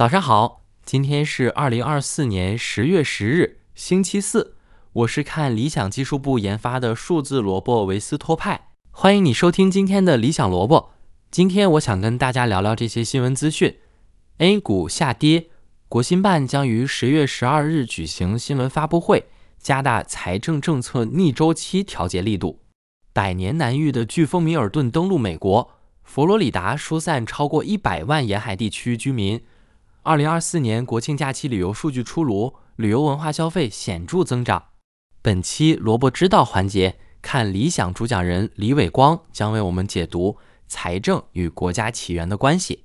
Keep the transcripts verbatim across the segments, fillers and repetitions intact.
早上好，今天是二零二四年十月十日，星期四。我是看理想技术部研发的数字萝卜维斯托派，欢迎你收听今天的理想萝卜。今天我想跟大家聊聊这些新闻资讯。A 股下跌，国新办将于十月十二日举行新闻发布会，加大财政政策逆周期调节力度。百年难遇的飓风米尔顿登陆美国，佛罗里达疏散超过一百万沿海地区居民。二零二四年国庆假期旅游数据出炉，旅游文化消费显著增长。本期萝卜知道环节，看理想主讲人李伟光将为我们解读财政与国家起源的关系。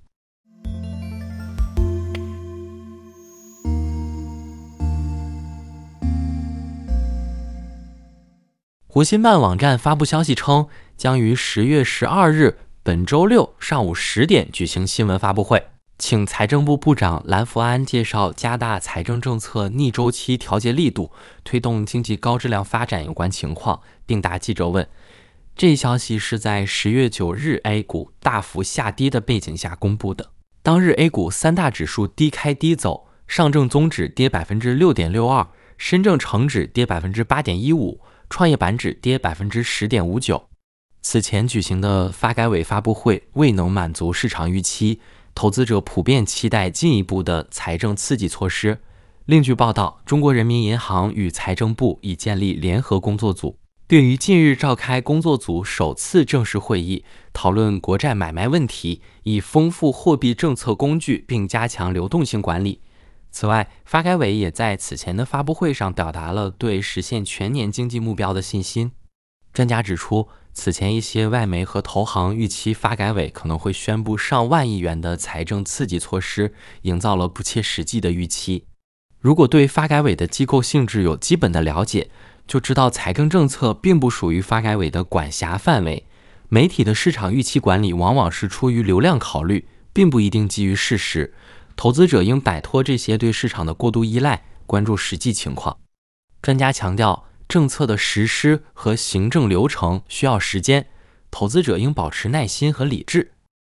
国新办网站发布消息称，将于十月十二日本周六上午十点举行新闻发布会，请财政部部长蓝福安介绍加大财政政策逆周期调节力度，推动经济高质量发展有关情况，并答记者问。这一消息是在十月九日 A 股大幅下跌的背景下公布的。当日 A 股三大指数低开低走，上证综指跌 百分之六点六二， 深证成指跌 百分之八点一五， 创业板指跌 百分之十点五九。 此前举行的发改委发布会未能满足市场预期，投资者普遍期待进一步的财政刺激措施。另据报道，中国人民银行与财政部已建立联合工作组，并于近日召开工作组首次正式会议，讨论国债买卖问题，以丰富货币政策工具并加强流动性管理。此外，发改委也在此前的发布会上表达了对实现全年经济目标的信心。专家指出，此前一些外媒和投行预期发改委可能会宣布上万亿元的财政刺激措施，营造了不切实际的预期。如果对发改委的机构性质有基本的了解，就知道财政政策并不属于发改委的管辖范围。媒体的市场预期管理往往是出于流量考虑，并不一定基于事实。投资者应摆脱这些对市场的过度依赖，关注实际情况。专家强调，政策的实施和行政流程需要时间，投资者应保持耐心和理智。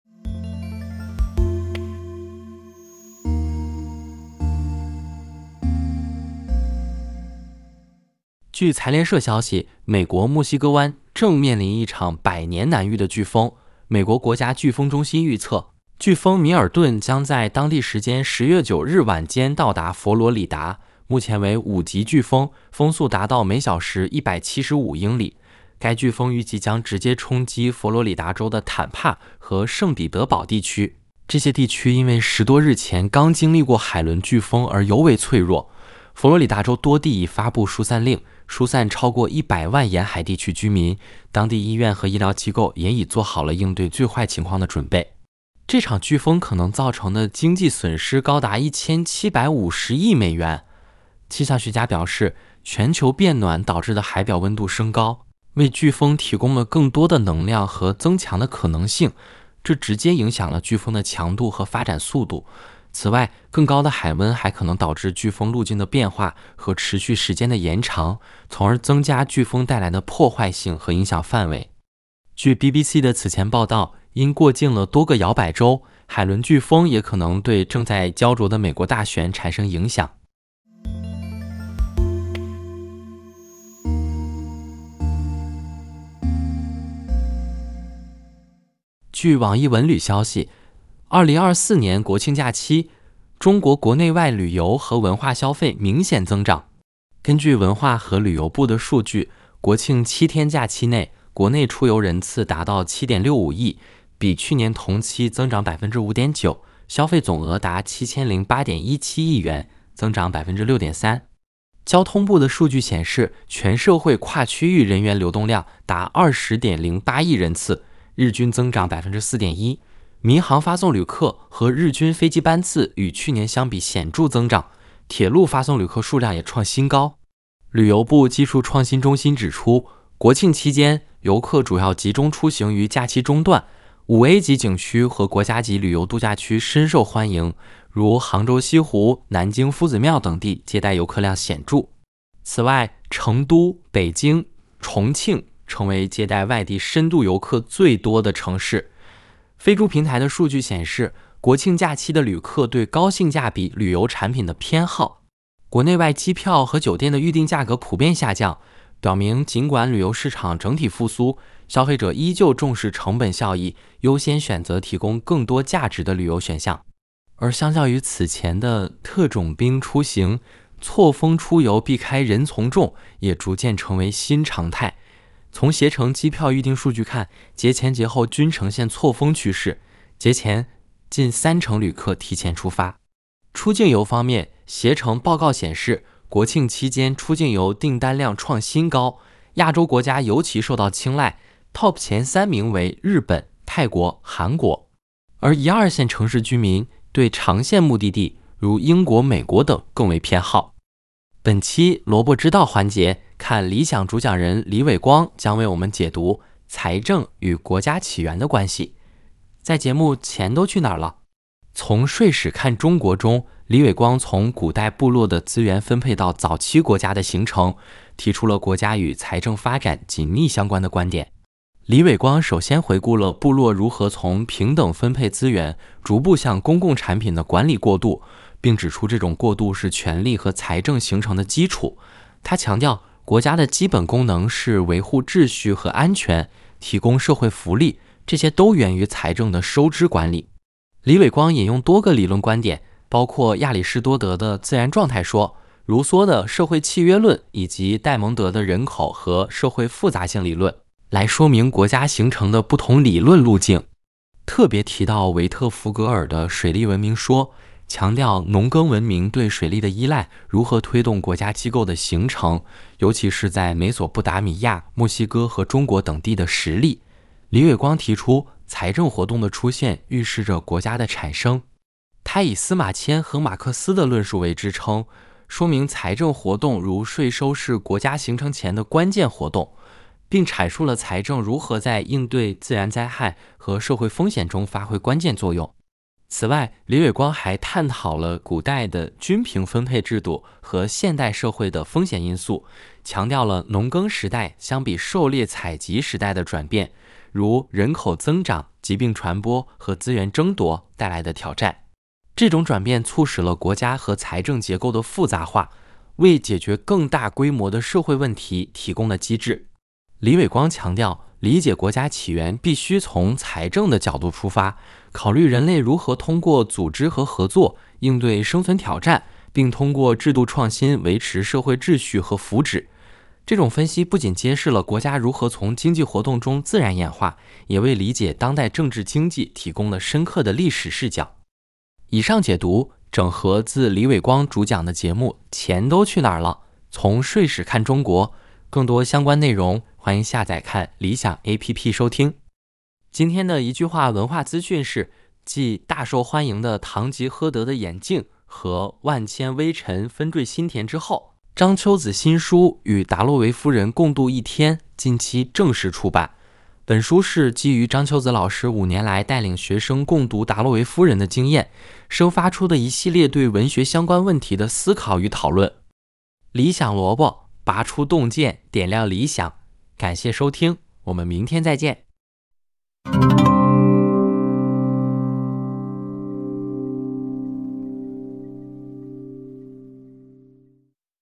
据财联社消息，美国墨西哥湾正面临一场百年难遇的飓风。美国国家飓风中心预测，飓风米尔顿将在当地时间十月九日晚间到达佛罗里达，目前为五级飓风，风速达到每小时一百七十五英里。该飓风预计将直接冲击佛罗里达州的坦帕和圣彼得堡地区。这些地区因为十多日前刚经历过海伦飓风而尤为脆弱。佛罗里达州多地已发布疏散令，疏散超过一百万沿海地区居民，当地医院和医疗机构也已做好了应对最坏情况的准备。这场飓风可能造成的经济损失高达一千七百五十亿美元。气象学家表示，全球变暖导致的海表温度升高，为飓风提供了更多的能量和增强的可能性，这直接影响了飓风的强度和发展速度。此外，更高的海温还可能导致飓风路径的变化和持续时间的延长，从而增加飓风带来的破坏性和影响范围。据 B B C 的此前报道，因过境了多个摇摆州，海伦飓风也可能对正在焦灼的美国大选产生影响。据网易文旅消息，二零二四年国庆假期，中国国内外旅游和文化消费明显增长。根据文化和旅游部的数据，国庆七天假期内，国内出游人次达到 七点六五亿，比去年同期增长 百分之五点九， 消费总额达七千零八点一七亿元，增长 百分之六点三。 交通部的数据显示，全社会跨区域人员流动量达 二十点零八亿人次，日均增长 百分之四点一。 民航发送旅客和日均飞机班次与去年相比显著增长，铁路发送旅客数量也创新高。旅游部技术创新中心指出，国庆期间游客主要集中出行于假期中段， 五 A 级景区和国家级旅游度假区深受欢迎，如杭州西湖、南京夫子庙等地接待游客量显著。此外，成都、北京、重庆成为接待外地深度游客最多的城市。飞猪平台的数据显示， 国庆假期的旅客对高性价比旅游产品的偏好，国内外机票和酒店的预订价格普遍下降，表明尽管旅游市场整体复苏，消费者依旧重视成本效益，优先选择提供更多价值的旅游选项。而相较于此前的特种兵出行，错峰出游避开人从众也逐渐成为新常态。从携程机票预订数据看，节前节后均呈现错峰趋势，节前近三成旅客提前出发。出境游方面，携程报告显示，国庆期间出境游订单量创新高，亚洲国家尤其受到青睐， Top 前三名为日本、泰国、韩国。而一二线城市居民对长线目的地如英国、美国等更为偏好。本期萝卜知道环节，看理想主讲人李伟光将为我们解读财政与国家起源的关系。在节目钱都去哪儿了？从税史看中国中，李伟光从古代部落的资源分配到早期国家的形成，提出了国家与财政发展紧密相关的观点。李伟光首先回顾了部落如何从平等分配资源逐步向公共产品的管理过渡，并指出这种过渡是权力和财政形成的基础。他强调，国家的基本功能是维护秩序和安全，提供社会福利，这些都源于财政的收支管理。李伟光引用多个理论观点，包括亚里士多德的自然状态说、卢梭的社会契约论以及戴蒙德的人口和社会复杂性理论，来说明国家形成的不同理论路径。特别提到维特福格尔的水利文明说，强调农耕文明对水利的依赖如何推动国家机构的形成，尤其是在美索不达米亚、墨西哥和中国等地的实力。李伟光提出，财政活动的出现预示着国家的产生。他以司马迁和马克思的论述为支撑，说明财政活动如税收是国家形成前的关键活动，并阐述了财政如何在应对自然灾害和社会风险中发挥关键作用。此外，李伟光还探讨了古代的均平分配制度和现代社会的风险因素，强调了农耕时代相比狩猎采集时代的转变，如人口增长、疾病传播和资源争夺带来的挑战。这种转变促使了国家和财政结构的复杂化，为解决更大规模的社会问题提供了机制。李伟光强调，理解国家起源必须从财政的角度出发，考虑人类如何通过组织和合作应对生存挑战，并通过制度创新维持社会秩序和福祉。这种分析不仅揭示了国家如何从经济活动中自然演化，也为理解当代政治经济提供了深刻的历史视角。以上解读整合自李伟光主讲的节目《钱都去哪儿了？从税史看中国》，更多相关内容欢迎下载看理想 A P P 收听。今天的一句话文化资讯是，继大受欢迎的堂吉诃德的眼镜和万千微尘纷坠心田之后，张秋子新书《与达洛维夫人共度一天》近期正式出版。本书是基于张秋子老师五年来带领学生共读达洛维夫人的经验，生发出的一系列对文学相关问题的思考与讨论。理想萝卜，拔出洞见，点亮理想。感谢收听，我们明天再见。